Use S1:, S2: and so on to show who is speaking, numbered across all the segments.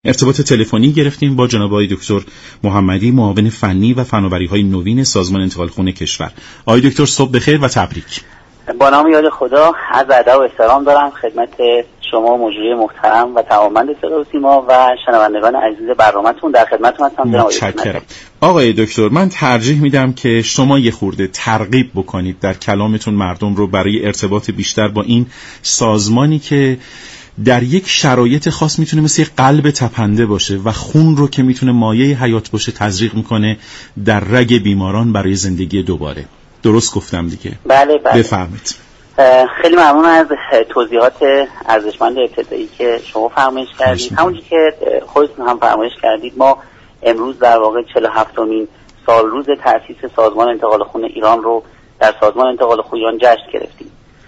S1: ارتباط تلفنی گرفتیم با جناب آقای دکتر محمدی، معاون فنی و فناوری‌های نوین سازمان انتقال خون کشور. آقای دکتر صبح بخیر و تبریک.
S2: با نام یاد خدا، عرض ادب و احترام دارم خدمت شما مجری محترم و تماماً صدا و سیما و شنوندگان عزیز برنامه‌تون. در خدمتتون هستم.
S1: متشکرم. آقای دکتر، من ترجیح میدم که شما یه خورده ترغیب بکنید در کلامتون مردم رو برای ارتباط بیشتر با این سازمانی که در یک شرایط خاص میتونه مثل قلب تپنده باشه و خون رو که میتونه مایه حیات باشه تزریق میکنه در رگ بیماران برای زندگی دوباره. درست گفتم دیگه؟
S2: بله.
S1: بفرمایید.
S2: خیلی ممنون از توضیحات ارزشمند ابتدایی که شما فرمایش کردید. همونجوری که خودتون هم فرمایش کردید، ما امروز در واقع 47مین سال روز تأسیس سازمان انتقال خون ایران رو در سازمان انتقال خون ایران جشن گرفتیم.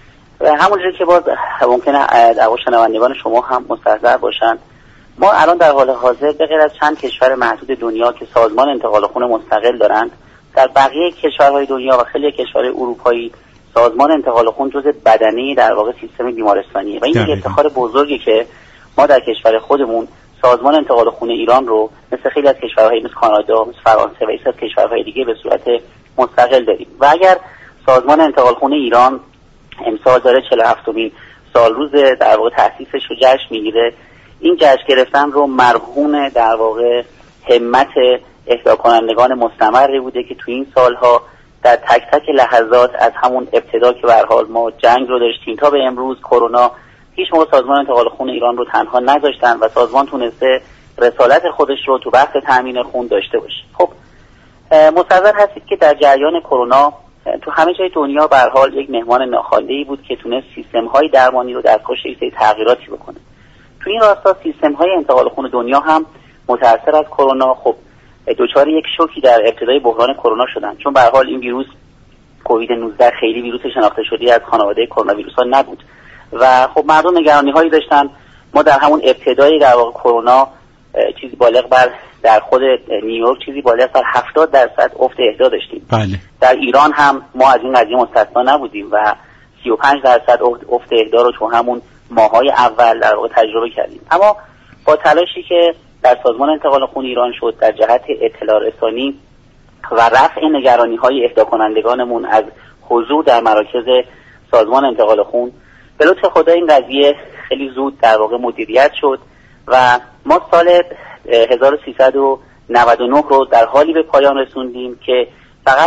S2: و همونجوری که باز ممکنه شنوندگان شما هم مستحضر باشن، ما الان در حال حاضر به غیر از چند کشور محدود دنیا که سازمان انتقال خون مستقل دارند، در بقیه کشورهای دنیا و خیلی کشورهای اروپایی سازمان انتقال خون جزء بدنه در واقع سیستم بیمارستانیه و این یک افتخار بزرگی که ما در کشور خودمون سازمان انتقال خون ایران رو مثل خیلی از کشورهای مثل کانادا، مثل فرانسه و ایسا کشورهای دیگه به صورت مستقل داریم. و اگر سازمان انتقال خون ایران امسال داره 47مین سال روز در واقع تأسیسش رو جشن میگیره، این جشن گرفتن رو مرهون در واقع همت اهدا کنندگان مستمری بوده که تو این سالها در تک تک لحظات از همون ابتدا که به هر حال ما جنگ رو داشتیم تا به امروز کرونا، هیچ موقع سازمان انتقال خون ایران رو تنها نذاشتن و سازمان تونسته رسالت خودش رو تو بحث تامین خون داشته باشه. خب مستحضر هستید که در جریان کرونا تو همه جای دنیا به هر حال یک مهمان ناخوانده بود که تونست سیستم‌های درمانی رو در پشت یک سری تغییراتی بکنه. تو این راستا سیستم‌های انتقال خون دنیا هم متأثر از کرونا خب دچار یک شوکی در ابتدای بحران کرونا شدن، چون به هر حال این ویروس کووید 19 خیلی ویروس شناخته شده از خانواده کرونا ویروس‌ها نبود و خب مردم نگرانی‌هایی داشتن. ما در همون ابتدای در واقع کرونا چیزی بالغ بر در خود نیویورک چیزی بالغ بر 70% افت اهدا داشتیم.
S1: بله.
S2: در ایران هم ما از این قضیه مستثنا نبودیم و 35% افت اهدا رو تو همون ماهای اول در واقع تجربه کردیم. اما با تلاشی که در سازمان انتقال خون ایران شد در جهت اطلاع رسانی و رفع نگرانی‌های اهدا کنندگانمون از حضور در مراکز سازمان انتقال خون، به لطف خدا این قضیه خیلی زود در واقع مدیریت شد و ما سال 1399 رو در حالی به پایان رسوندیم که فقط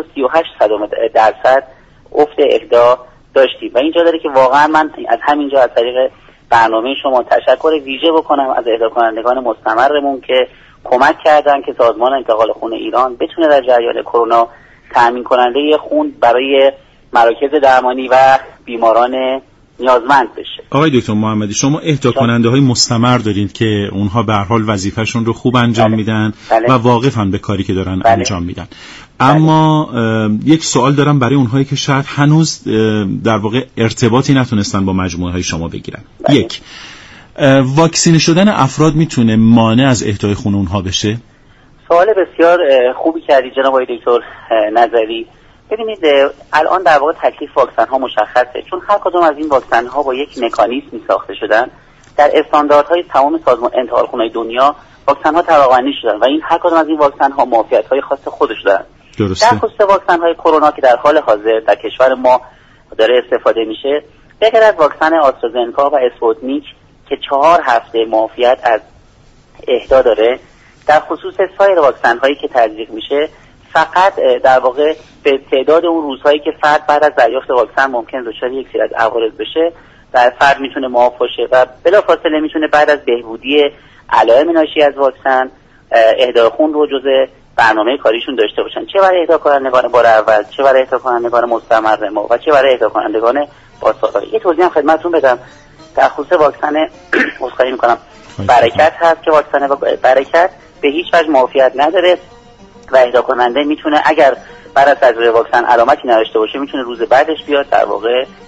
S2: 8.38% افت اهدا داشتیم و اینجا داره که واقعا من از همینجا از طریق برنامه شما تشکر ویژه بکنم از اهدا کنندگان مستمرمون که کمک کردن که سازمان انتقال خون ایران بتونه در جریان کرونا تامین کننده خون برای مراکز درمانی و بیماران نیازمند بشه.
S1: آقای دکتر محمدی، شما اهدا کننده های مستمر دارید که اونها به هر حال وظیفه‌شون رو خوب انجام میدن و واقفن به کاری که دارن انجام میدن. اما یک سوال دارم برای اونهایی که شاید هنوز در واقع ارتباطی نتونستن با مجموعه های شما بگیرن. یک، واکسینه شدن افراد میتونه مانع از اهدای خون اونها بشه؟
S2: سوال بسیار خوبی کردی جناب آقای دکتر نظری. ببینید الان در واقع تکلیف واکسن ها مشخصه، چون هر کدوم از این واکسن ها با یک مکانیزمی ساخته شدن. در استانداردهای تمام سازمان انتقال خونهای دنیا واکسن ها طبقه‌بندی شدن و این هر کدوم از این واکسن ها معافیت های خاص خودش دارن.
S1: درسته.
S2: در خصوص واکسن های کرونا که در حال حاضر در کشور ما داره استفاده میشه، به غیر از واکسن آسترازنکا و اسپوتنیک که 4 هفته معافیت از اهدا داره، در خصوص سایر واکسن هایی که تزریق میشه فقط در واقع به تعداد اون روزهایی که فرد بعد از دریافت واکسن ممکن دچار یک سری از عوارض بشه و فرد میتونه معاف باشه و بلافاصله میتونه بعد از بهبودی علائم ناشی از واکسن اهدای خون رو جزء برنامه کاریشون داشته باشن، چه برای اهدا کنندگان بار اول، چه برای اهدا کنندگان مستمر ما و چه برای اهدا کنندگان با سابقه. یه توضیح هم خدمتتون بدم در خصوص واکسن عذرخواهی میکنم برکت هست که واکسن برکت به هیچ وجه معافیت نداره و اهدا کننده میتونه اگر بعد از تجربه واکسن علامتی نداشته باشه میتونه روز بعدش بیاد در واقع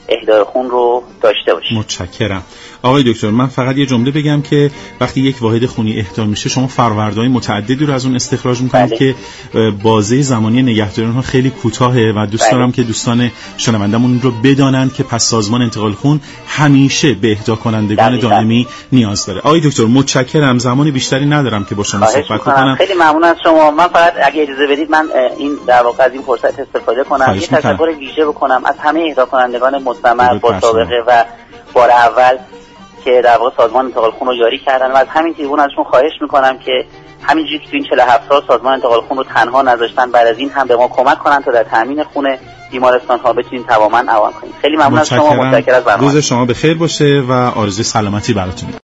S2: اهدای خون رو داشته باشیم.
S1: متشکرم. آقای دکتر، من فقط یه جمله بگم که وقتی یک واحد خونی اهدا میشه شما فرآوردهای متعددی رو از اون استخراج میکنید که بازه زمانی نگهداری اونها خیلی کوتاهه و دوست دارم که دوستان شنوندمون رو بدانند که پس سازمان انتقال خون همیشه به اهدا کنندگان دائمی نیاز داره. آقای دکتر متشکرم، زمان بیشتری ندارم که با شما صحبت کنم.
S2: خیلی ممنون از شما. من فقط اگه اجازه بدید من این در واقع از این فرصت استفاده کنم، یه تشکر ویژه بکنم از همه اهدا کنندگان مستمر با سابقه و بار اول که در واقع سازمان انتقال خون رو یاری کردن و از همین تریبون ازشون خواهش میکنم که همینجوری که تو این 47 سال سازمان انتقال خون رو تنها نذاشتن، بعد از این هم به ما کمک کنن تا در تامین خون بیمارستان ها بتونیم تماما عوام کنیم. خیلی ممنون از شما، متشکرم از برنامه.
S1: روز شما بخیر باشه و آرزوی سلامتی براتون.